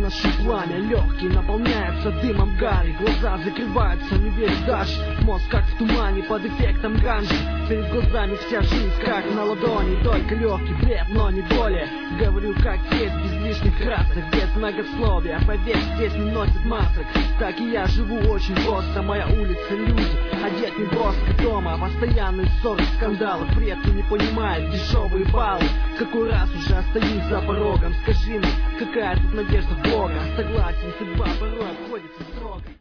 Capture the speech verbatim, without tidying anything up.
выношу пламя, легкие наполняются дымом гари. Глаза закрываются, не верю даже. Мозг как в тумане под эффектом ганжи. Перед глазами вся жизнь как на ладони. Только легкий бред, но не более. Говорю как есть, без лишних красок, без многословия. Поверь, здесь не носят масок. Так и я живу очень просто. Моя улица, люди, одет не броско дома. Постоянные ссоры, скандалы. Предки не понимают дешевые баллы. Какой раз уже остаюсь за порогом. Скажи мне, какая тут надежда в Бога? Согласен, судьба порой обходится строго.